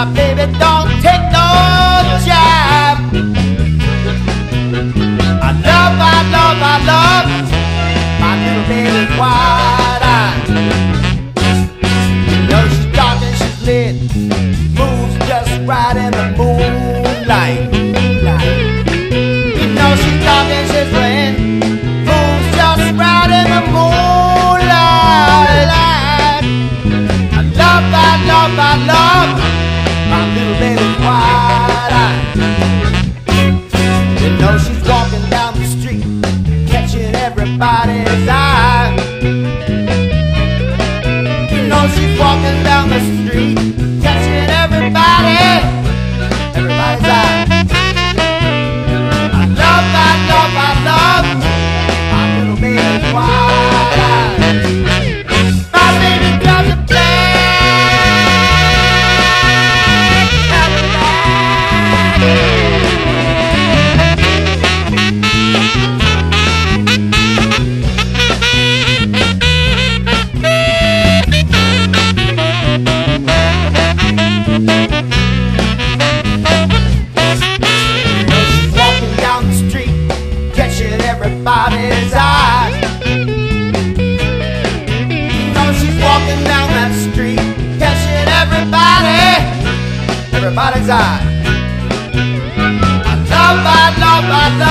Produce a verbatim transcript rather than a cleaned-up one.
My baby don't take no jab. I love, I love, I love my little baby wide-eyed. You know she's dark and she's lit, moves just right in the moonlight. You know she's dark and she's lit, moves just right in the moonlight. I love, I love, I love my little baby wide-eyed. You know she's walking down the street, catching everybody's eye. You know she's walking down the street, catching everybody, everybody's eye. I love, I love, I love my little baby wide-eyed. My baby doesn't play. Everybody's eyes. You know she's walking down that street, catching everybody, everybody's eyes. I love, I love, I love